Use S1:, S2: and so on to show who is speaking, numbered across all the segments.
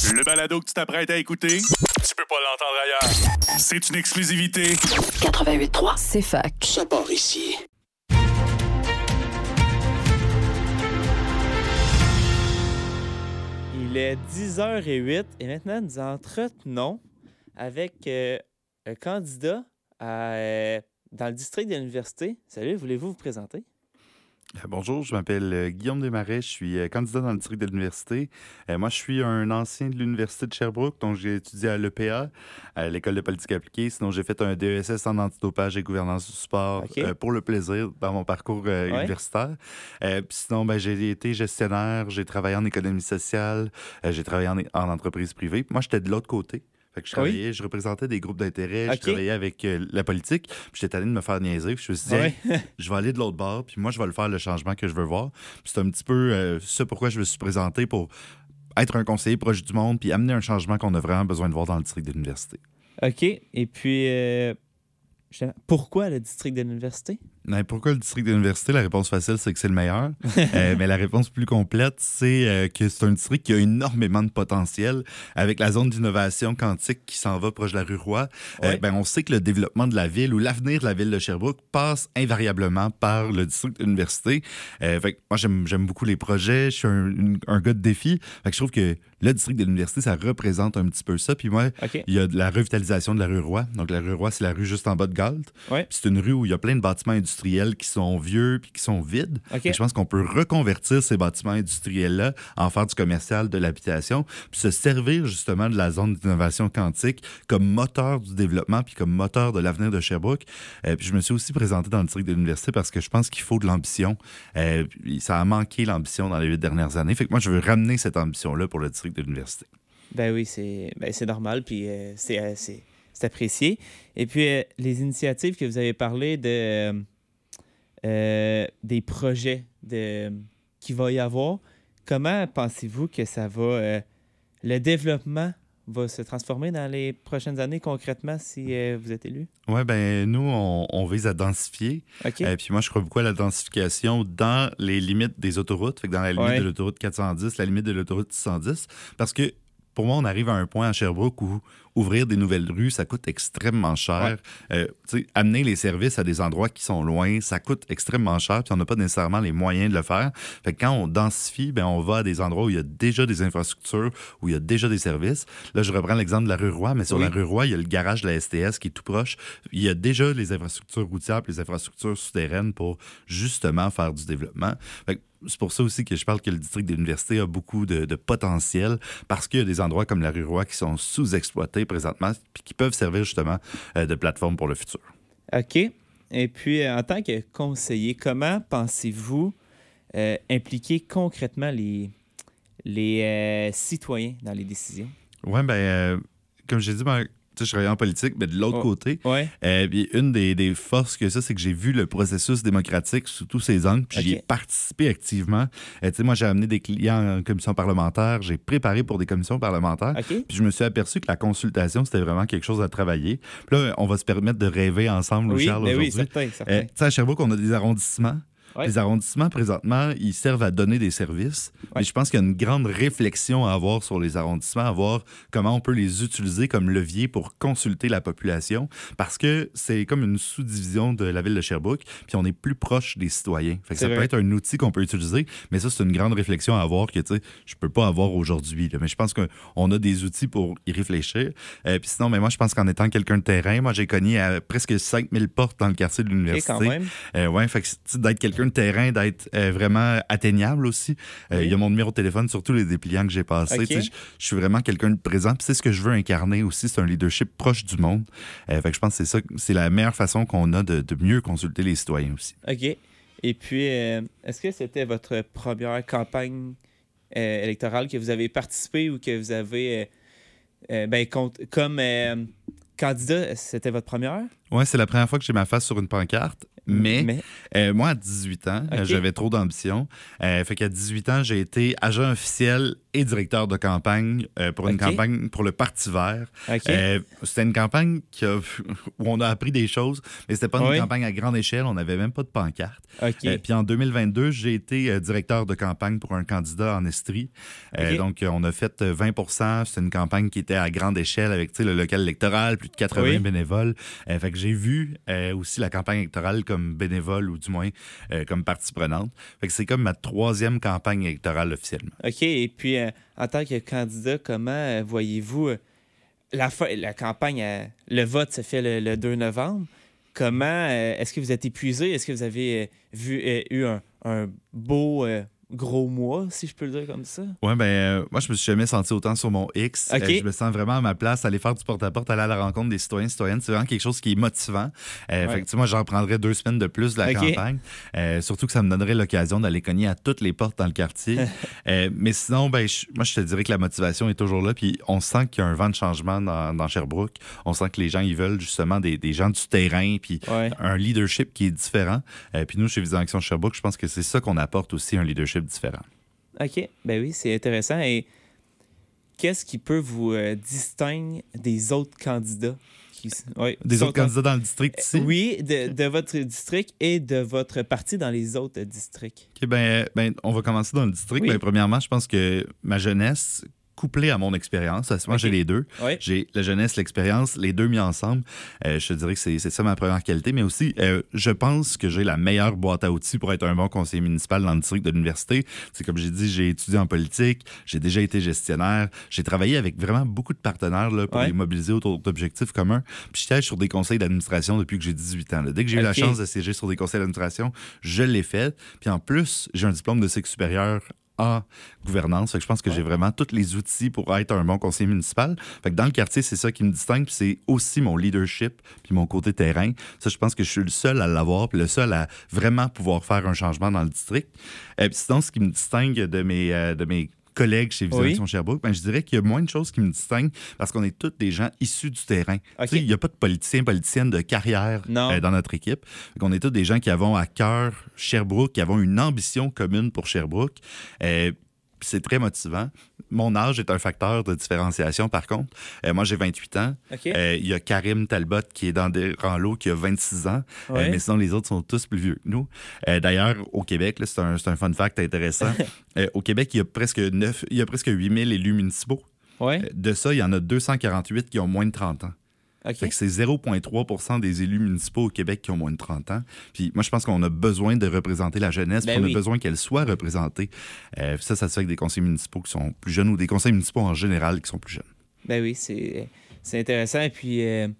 S1: Le balado que tu t'apprêtes à écouter, tu peux pas l'entendre ailleurs. C'est une exclusivité.
S2: 88.3,
S3: C'est fac.
S2: ça part ici.
S4: Il est 10h08 et maintenant nous entretenons avec un candidat dans le district de l'université. Salut, voulez-vous vous présenter?
S5: Bonjour, je m'appelle Guillaume Desmarais, je suis candidat dans le district de l'université. Moi, je suis un ancien de l'université de Sherbrooke, donc j'ai étudié à l'EPA, à l'École de politique appliquée. Sinon, j'ai fait un DESS en antidopage et gouvernance du sport pour le plaisir dans mon parcours universitaire. Puis sinon, j'ai été gestionnaire, j'ai travaillé en économie sociale, j'ai travaillé en entreprise privée. Puis moi, j'étais de l'autre côté. Fait que je représentais des groupes d'intérêt, je travaillais avec la politique, puis j'étais tanné de me faire niaiser. Puis je me suis dit, je vais aller de l'autre bord, puis moi, je vais le faire le changement que je veux voir. Puis c'est un petit peu ça pourquoi je me suis présenté pour être un conseiller proche du monde, puis amener un changement qu'on a vraiment besoin de voir dans le district de l'université.
S4: OK. Et puis, pourquoi le district de l'université?
S5: Pourquoi le district de l'université? La réponse facile, c'est que c'est le meilleur. Mais la réponse plus complète, c'est que c'est un district qui a énormément de potentiel. Avec la zone d'innovation quantique qui s'en va proche de la rue Roy, on sait que le développement de la ville ou l'avenir de la ville de Sherbrooke passe invariablement par le district de l'université. Fait que moi, j'aime beaucoup les projets. Je suis un gars de défi. Fait que je trouve que le district de l'université, ça représente un petit peu ça. Puis moi, il y a de la revitalisation de la rue Roy. Donc, la rue Roy, c'est la rue juste en bas de Galt. Puis c'est une rue où il y a plein de bâtiments industriels qui sont vieux puis qui sont vides. Et je pense qu'on peut reconvertir ces bâtiments industriels-là en faire du commercial, de l'habitation, puis se servir justement de la zone d'innovation quantique comme moteur du développement puis comme moteur de l'avenir de Sherbrooke. Puis je me suis aussi présenté dans le district de l'université parce que je pense qu'il faut de l'ambition. Ça a manqué l'ambition dans les 8 dernières années. Fait que moi, je veux ramener cette ambition-là pour le district de l'université.
S4: Ben oui, c'est normal, puis c'est apprécié. Et puis, les initiatives que vous avez parlé des projets qu'il va y avoir, comment pensez-vous que ça va... le développement va se transformer dans les prochaines années concrètement si vous êtes élu?
S5: Oui, nous, on vise à densifier. Puis moi, je crois beaucoup à la densification dans les limites des autoroutes, fait que dans la limite de l'autoroute 410, la limite de l'autoroute 610, parce que pour moi, on arrive à un point à Sherbrooke où ouvrir des nouvelles rues, ça coûte extrêmement cher. Amener les services à des endroits qui sont loin, ça coûte extrêmement cher, puis on n'a pas nécessairement les moyens de le faire. Fait que quand on densifie, on va à des endroits où il y a déjà des infrastructures, où il y a déjà des services. Là, je reprends l'exemple de la rue Roy, mais sur la rue Roy, il y a le garage de la STS qui est tout proche. Il y a déjà les infrastructures routières et les infrastructures souterraines pour justement faire du développement. Fait que c'est pour ça aussi que je parle que le district de l'université a beaucoup de potentiel parce qu'il y a des endroits comme la rue Roy qui sont sous-exploités présentement puis qui peuvent servir justement de plateforme pour le futur.
S4: OK. Et puis, en tant que conseiller, comment pensez-vous impliquer concrètement les citoyens dans les décisions?
S5: Oui, comme j'ai dit, je travaille en politique, mais de l'autre côté. Puis une des forces que ça, c'est que j'ai vu le processus démocratique sous tous ses angles, puis j'y ai participé activement. Moi, j'ai amené des clients en commission parlementaire, j'ai préparé pour des commissions parlementaires, puis je me suis aperçu que la consultation, c'était vraiment quelque chose à travailler. Puis là, on va se permettre de rêver ensemble, Charles, aujourd'hui.
S4: Oui, certain.
S5: À Sherbrooke, on a des arrondissements. Les arrondissements, présentement, ils servent à donner des services. Mais je pense qu'il y a une grande réflexion à avoir sur les arrondissements, à voir comment on peut les utiliser comme levier pour consulter la population, parce que c'est comme une sous-division de la ville de Sherbrooke, puis on est plus proche des citoyens. Fait que ça peut être un outil qu'on peut utiliser, mais ça, c'est une grande réflexion à avoir que je peux pas avoir aujourd'hui. Mais je pense qu'on a des outils pour y réfléchir. Puis sinon, moi, je pense qu'en étant quelqu'un de terrain, moi, j'ai cogné à presque 5000 portes dans le quartier de l'université.
S4: Quand même.
S5: Fait que d'être quelqu'un de terrain, d'être vraiment atteignable aussi. Il y a mon numéro de téléphone sur tous les dépliants que j'ai passés. Je suis vraiment quelqu'un de présent. Puis c'est ce que je veux incarner aussi, c'est un leadership proche du monde. Fait que je pense que c'est la meilleure façon qu'on a de mieux consulter les citoyens aussi.
S4: OK. Et puis, est-ce que c'était votre première campagne électorale que vous avez participé ou que vous avez comme candidat, c'était votre première?
S5: Ouais, c'est la première fois que j'ai ma face sur une pancarte. Mais moi, à 18 ans, j'avais trop d'ambition. Fait qu'à 18 ans, j'ai été agent officiel et directeur de campagne pour une campagne pour le Parti vert. C'était une campagne où on a appris des choses, mais c'était pas une campagne à grande échelle. On n'avait même pas de pancarte. Puis en 2022, j'ai été directeur de campagne pour un candidat en Estrie. Donc, on a fait 20 %. C'est une campagne qui était à grande échelle avec le local électoral, plus de 80 bénévoles. Fait que j'ai vu aussi la campagne électorale comme bénévole ou du moins comme partie prenante. Fait que c'est comme ma 3e campagne électorale officiellement.
S4: OK. Et puis, en tant que candidat, comment voyez-vous la campagne, le vote se fait le 2 novembre. Comment, est-ce que vous êtes épuisé? Est-ce que vous avez eu un beau gros mois, si je peux le dire comme ça?
S5: Oui, moi, je me suis jamais senti autant sur mon X. Je me sens vraiment à ma place, aller faire du porte-à-porte, aller à la rencontre des citoyens, citoyennes. C'est vraiment quelque chose qui est motivant. Fait que, moi, j'en prendrais 2 semaines de plus de la campagne. Surtout que ça me donnerait l'occasion d'aller cogner à toutes les portes dans le quartier. Mais sinon, moi, je te dirais que la motivation est toujours là. Puis on sent qu'il y a un vent de changement dans Sherbrooke. On sent que les gens, ils veulent justement des gens du terrain, puis un leadership qui est différent. Puis nous, chez Vision Action Sherbrooke, je pense que c'est ça qu'on apporte aussi, un leadership différent.
S4: OK. Ben oui, c'est intéressant. Et qu'est-ce qui peut vous distinguer des autres candidats?
S5: Des autres candidats dans le district ici?
S4: Oui, de votre district et de votre parti dans les autres districts.
S5: OK, on va commencer dans le district.
S4: Oui.
S5: Premièrement, je pense que ma jeunesse, couplé à mon expérience. Moi, j'ai les deux.
S4: Oui.
S5: J'ai la jeunesse, l'expérience, les deux mis ensemble. Je te dirais que c'est ça ma première qualité. Mais aussi, je pense que j'ai la meilleure boîte à outils pour être un bon conseiller municipal dans le district de l'université. C'est comme j'ai dit, j'ai étudié en politique, j'ai déjà été gestionnaire, j'ai travaillé avec vraiment beaucoup de partenaires là, pour les mobiliser autour d'objectifs communs. Puis je siège sur des conseils d'administration depuis que j'ai 18 ans. Là. Dès que j'ai eu la chance de siéger sur des conseils d'administration, je l'ai fait. Puis en plus, j'ai un diplôme de cycle supérieur en gouvernance. Fait que je pense que j'ai vraiment tous les outils pour être un bon conseiller municipal. Fait que dans le quartier, c'est ça qui me distingue. Puis c'est aussi mon leadership puis mon côté terrain. Ça, je pense que je suis le seul à l'avoir puis le seul à vraiment pouvoir faire un changement dans le district. Puis sinon, ce qui me distingue de mes collègues chez Vision Action Sherbrooke, je dirais qu'il y a moins de choses qui me distinguent parce qu'on est tous des gens issus du terrain. Il n'y a pas de politicienne de carrière dans notre équipe. On est tous des gens qui avons à cœur Sherbrooke, qui avons une ambition commune pour Sherbrooke. C'est très motivant. Mon âge est un facteur de différenciation, par contre. Moi, j'ai 28 ans. Il y a Karim Talbot qui est dans des rangs lots, qui a 26 ans. Mais sinon, les autres sont tous plus vieux que nous. D'ailleurs, au Québec, là, c'est un fun fact intéressant. Au Québec, il y a presque 8000 élus municipaux. De ça, il y en a 248 qui ont moins de 30 ans. Fait que c'est 0,3 % des élus municipaux au Québec qui ont moins de 30 ans. Puis moi, je pense qu'on a besoin de représenter la jeunesse, on a besoin qu'elle soit représentée. Ça se fait avec des conseils municipaux qui sont plus jeunes ou des conseils municipaux en général qui sont plus jeunes.
S4: Ben oui, c'est intéressant. Et puis,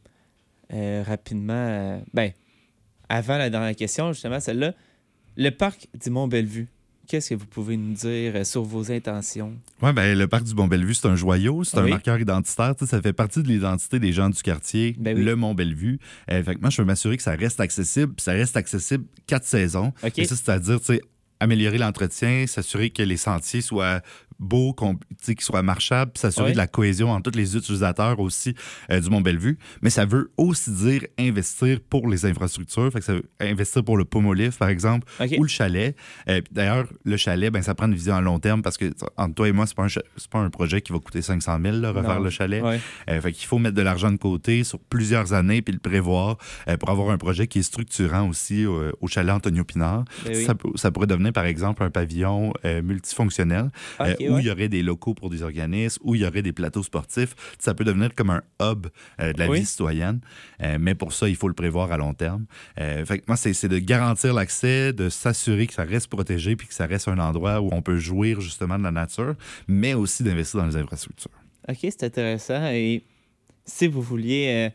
S4: rapidement, avant la dernière question, justement, celle-là, le parc du Mont-Bellevue, qu'est-ce que vous pouvez nous dire sur vos intentions?
S5: Oui, le parc du Mont-Bellevue, c'est un joyau, c'est un marqueur identitaire. Ça fait partie de l'identité des gens du quartier, le Mont-Bellevue. Fait que moi, je veux m'assurer que ça reste accessible, puis ça reste accessible 4 saisons. Et ça, c'est-à-dire, améliorer l'entretien, s'assurer que les sentiers soient beaux, qu'ils soient marchables, puis s'assurer de la cohésion entre tous les utilisateurs aussi du Mont-Bellevue. Mais ça veut aussi dire investir pour les infrastructures. Fait que ça veut investir pour le Pomolif, par exemple, ou le chalet. D'ailleurs, le chalet, ça prend une vision à long terme parce que, entre toi et moi, c'est pas un projet qui va coûter 500 000, là, refaire le chalet. Fait qu'il faut mettre de l'argent de côté sur plusieurs années puis le prévoir pour avoir un projet qui est structurant aussi au chalet Antonio Pinard. Ça pourrait devenir, par exemple, un pavillon multifonctionnel. Où il y aurait des locaux pour des organismes, où il y aurait des plateaux sportifs. Ça peut devenir comme un hub de la vie citoyenne. Mais pour ça, il faut le prévoir à long terme. Fait que moi, c'est de garantir l'accès, de s'assurer que ça reste protégé puis que ça reste un endroit où on peut jouir justement de la nature, mais aussi d'investir dans les infrastructures. OK,
S4: c'est intéressant. Et si vous vouliez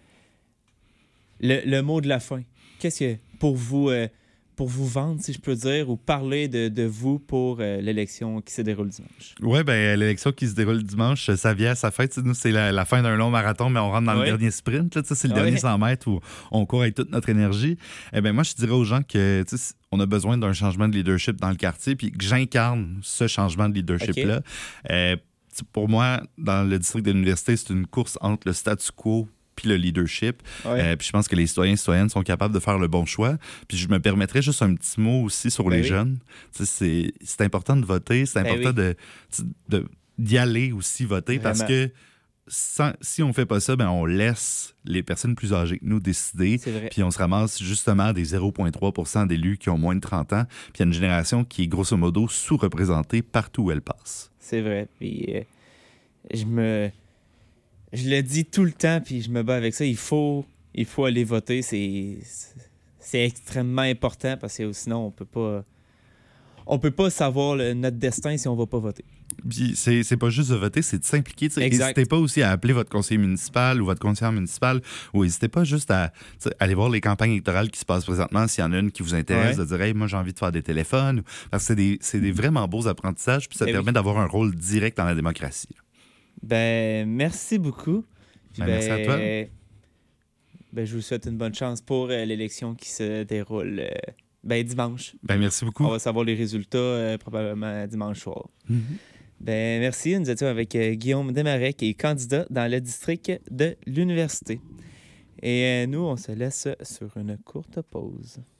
S4: le mot de la fin, qu'est-ce que pour vous vendre, si je peux dire, ou parler de vous pour l'élection qui se déroule dimanche?
S5: Oui, l'élection qui se déroule dimanche, ça vient à sa fête. Nous, c'est la fin d'un long marathon, mais on rentre dans le dernier sprint. Là, c'est le dernier 100 mètres où on court avec toute notre énergie. Moi, je dirais aux gens que on a besoin d'un changement de leadership dans le quartier, puis que j'incarne ce changement de leadership-là. Pour moi, dans le district de l'université, c'est une course entre le statu quo puis le leadership.
S4: Ouais.
S5: Puis je pense que les citoyens et citoyennes sont capables de faire le bon choix. Puis je me permettrais juste un petit mot aussi sur les jeunes. Tu sais, c'est important de voter, c'est important d'y aller aussi voter.
S4: Vraiment.
S5: Parce que si on fait pas ça, ben on laisse les personnes plus âgées que nous décider.
S4: C'est vrai.
S5: Puis on se ramasse justement des 0,3 % d'élus qui ont moins de 30 ans. Puis il y a une génération qui est grosso modo sous-représentée partout où elle passe.
S4: C'est vrai. Puis je le dis tout le temps, puis je me bats avec ça. Il faut aller voter. C'est extrêmement important parce que sinon, on peut pas savoir notre destin si on va pas voter.
S5: Puis c'est pas juste de voter, c'est de s'impliquer.
S4: Exact.
S5: N'hésitez pas aussi à appeler votre conseiller municipal ou votre conseillère municipale, ou n'hésitez pas juste à aller voir les campagnes électorales qui se passent présentement, s'il y en a une qui vous intéresse, de dire « Hey, moi, j'ai envie de faire des téléphones. » Parce que c'est des vraiment beaux apprentissages, puis ça permet d'avoir un rôle direct dans la démocratie.
S4: Ben, merci beaucoup. Puis
S5: Merci à toi.
S4: Ben, je vous souhaite une bonne chance pour l'élection qui se déroule dimanche.
S5: Ben, merci beaucoup.
S4: On va savoir les résultats probablement dimanche soir.
S5: Mm-hmm.
S4: Ben, merci. Nous étions avec Guillaume Desmarais, qui est candidat dans le district de l'université. Et nous, on se laisse sur une courte pause.